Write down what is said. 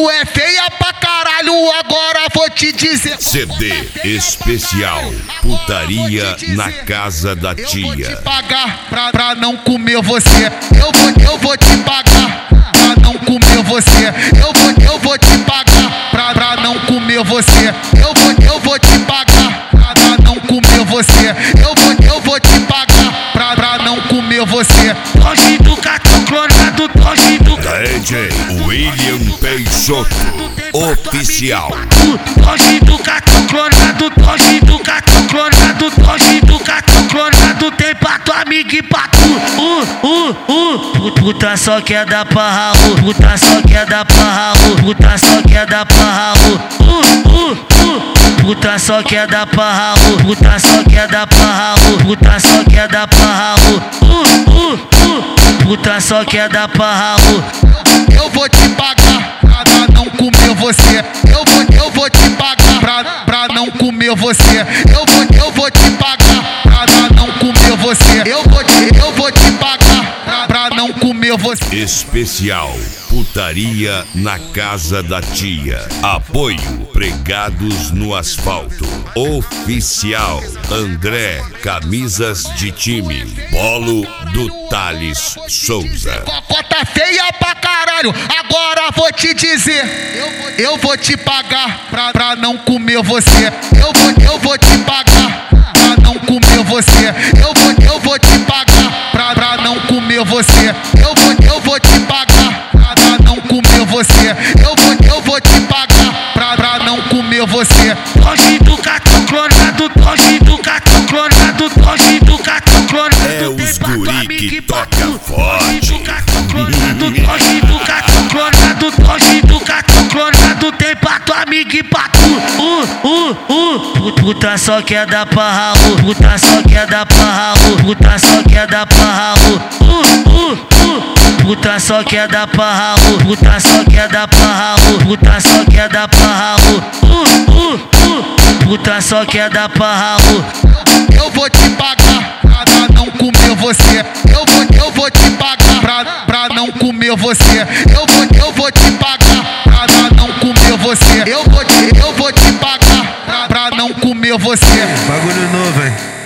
Tu é feia pra caralho, agora vou te dizer. CD especial Putaria na Casa da Tia. Eu vou te pagar pra não comer você. Eu vou te pagar pra não comer você. Eu vou te pagar pra não comer você. Eu vou te pagar pra não comer você. Eu vou te pagar pra não comer você. Hoje do cartão clonado, hoje do DJ William Peixoto Oficial. Hoje do cartão clonado, hoje do cartão clonado, hoje do cartão clonado. Tem pra tua amiga e pra tu. Puta só quer dar pra Raul, puta só quer dar pra Raul, puta só quer dar pra Raul. Puta só quer dar pra Raul, puta só quer dar pra Raul, puta só quer dar pra Raul. Puta só quer dar pra Raul. Eu vou te pagar pra não comer você. Eu vou te pagar pra não comer você. Eu vou te pagar pra não comer você. Eu vou te pagar pra não comer você. Especial Putaria na Casa da Tia. Apoio Pregados no Asfalto. Oficial André Camisas de Time. Bolo do Thales Souza. Cocota feia pra caralho, agora vou te dizer. Eu vou te pagar pra não comer você. Eu vou te pagar pra não comer você. Eu vou te pagar pra não comer você. Eu vou te pagar pra não comer você. Eu vou te pagar pra não comer você. Hoje do cartão clonado, hoje do cartão clonado, hoje do cartão clonado. É os guri que toca forte. Hoje do cartão clonado, hoje do cartão clonado. Tem pra tua amiga e pra tu. Puta só quer dar pra Raul, puta só quer dar pra Raul, puta só quer dar pra Raul. Puta só quer dar pra Raul, puta só quer dar pra Raul, puta só quer dar pra Raul. Puta só quer dar pra Raul. Eu vou te pagar pra não comer você. Eu vou te pagar pra não comer você. Eu vou te pagar pra não comer você. Eu vou te pagar pra não comer você. Bagulho novo, hein?